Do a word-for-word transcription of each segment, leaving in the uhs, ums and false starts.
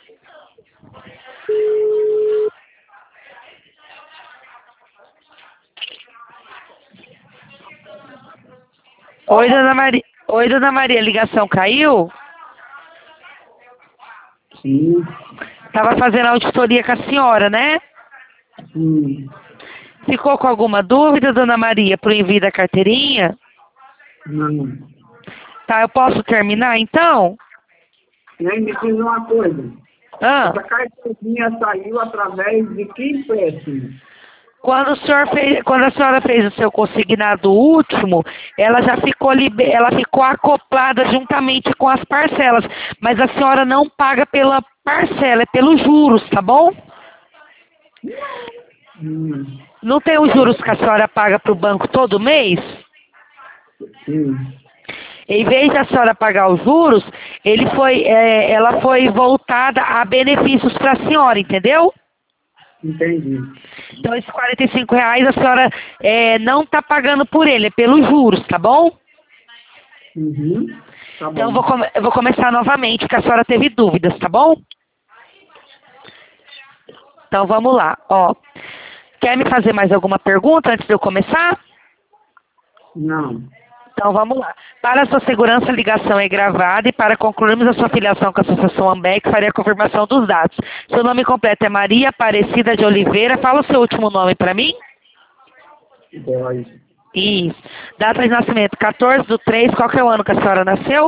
Oi, dona Maria. Oi, dona Maria, a ligação caiu? Sim. Tava fazendo auditoria com a senhora, né? Sim. Ficou com alguma dúvida, dona Maria, pro envio da carteirinha? Não. Tá, eu posso terminar então? E aí me diz uma coisa. Ah, Essa carteirinha saiu através de que empréstimo? quando, o senhor fez, quando a senhora fez o seu consignado último, ela já ficou, liber, ela ficou acoplada juntamente com as parcelas. Mas a senhora não paga pela parcela, é pelos juros, tá bom? Hum. Não tem os juros que a senhora paga para o banco todo mês? Sim. Em vez de a senhora pagar os juros, ele foi, é, ela foi voltada a benefícios para a senhora, entendeu? Entendi. Então, esses quarenta e cinco reais a senhora é, não está pagando por ele, é pelos juros, tá bom? Uhum. Tá Então, eu bom. vou, come- eu vou começar novamente, porque a senhora teve dúvidas, tá bom? Então, vamos lá, ó. Quer me fazer mais alguma pergunta antes de eu começar? Não. Então vamos lá. Para a sua segurança, a ligação é gravada e para concluirmos a sua filiação com a Associação Ambec, farei a confirmação dos dados. Seu nome completo é Maria Aparecida de Oliveira. Fala o seu último nome para mim. Dói. Isso. Data de nascimento, quatorze do três. Qual que é o ano que a senhora nasceu?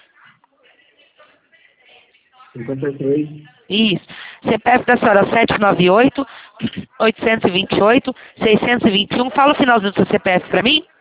cinquenta e três. Isso. C P F da senhora sete nove oito, oito dois oito, seis dois um. Fala o finalzinho do seu C P F para mim.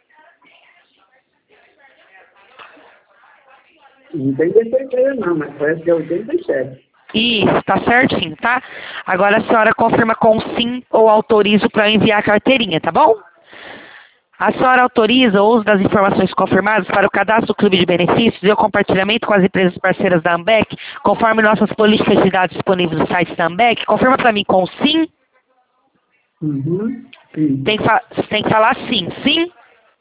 Não tem certeza não, mas parece que é oitenta e sete. Isso, tá certinho, tá? Agora a senhora confirma com sim ou autorizo para enviar a carteirinha, tá bom? A senhora autoriza o uso das informações confirmadas para o cadastro do Clube de Benefícios e o compartilhamento com as empresas parceiras da Ambec, conforme nossas políticas de dados disponíveis no site da Ambec? Confirma para mim com sim. Uhum. Sim. Tem que, fa- tem que falar sim. Sim?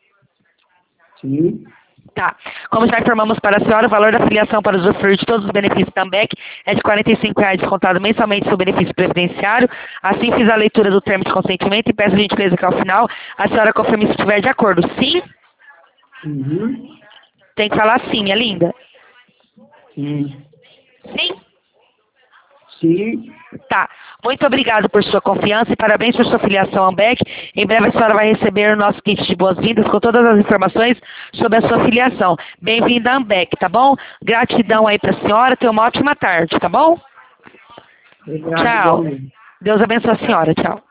Sim. Tá. Como já informamos para a senhora, o valor da filiação para usufruir de todos os benefícios da Ambec é de quarenta e cinco reais descontado mensalmente seu benefício previdenciário. Assim fiz a leitura do termo de consentimento e peço a gentileza que ao final a senhora confirme se estiver de acordo. Sim? Uhum. Tem que falar sim, é linda. Sim. Sim? Sim. Tá. Muito obrigado por sua confiança e parabéns por sua filiação à Ambec. Em breve a senhora vai receber o nosso kit de boas-vindas com todas as informações sobre a sua filiação. Bem-vinda à Ambec, tá bom? Gratidão aí pra senhora. Tenha uma ótima tarde, tá bom? Obrigado, Tchau. igualmente. Deus abençoe a senhora. Tchau.